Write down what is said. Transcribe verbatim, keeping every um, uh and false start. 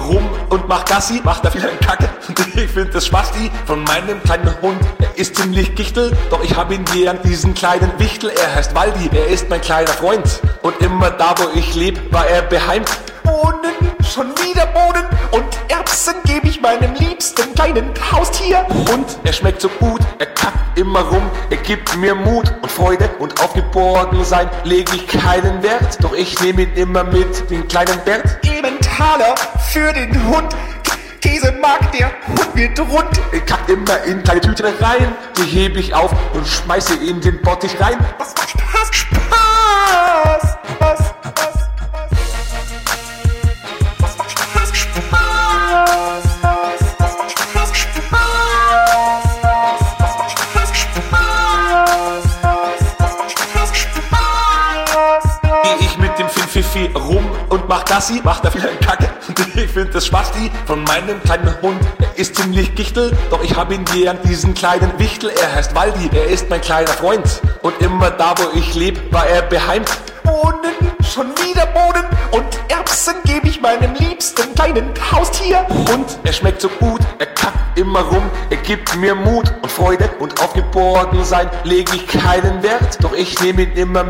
rum und macht Gassi, macht da viel Kacke. Und ich find das Spasti von meinem kleinen Hund. Er ist ziemlich gichtel, doch ich hab ihn gern, diesen kleinen Wichtel. Er heißt Waldi, er ist mein kleiner Freund. Und immer da, wo ich leb, war er beheimt. Bohnen, schon wieder Bohnen und Erbsen gebe ich meinem liebsten kleinen Haustier. Und er schmeckt so gut, er kackt immer rum, er gibt mir Mut und Freude und Aufgeborgensein lege ich keinen Wert. Doch ich nehme ihn immer mit, den kleinen Bert. Emmentaler für den Hund, Käse mag der Hund wird rund. Er kackt immer in kleine Tüten rein, die hebe ich auf und schmeiße in den Bottich rein. Das macht Spaß, Spaß, Spaß. Fifi rum und macht Gassi, macht da viel Kacke. Und ich find das Spasti von meinem kleinen Hund. Er ist ziemlich gichtel, doch ich hab ihn gern, diesen kleinen Wichtel. Er heißt Waldi, er ist mein kleiner Freund. Und immer da, wo ich leb, war er beheimt. Bohnen, schon wieder Bohnen und Erbsen gebe ich meinem liebsten kleinen Haustier. Und er schmeckt so gut, er kackt immer rum, er gibt mir Mut und Freude und Aufgeborgensein lege ich keinen Wert. Doch ich nehme ihn immer mit.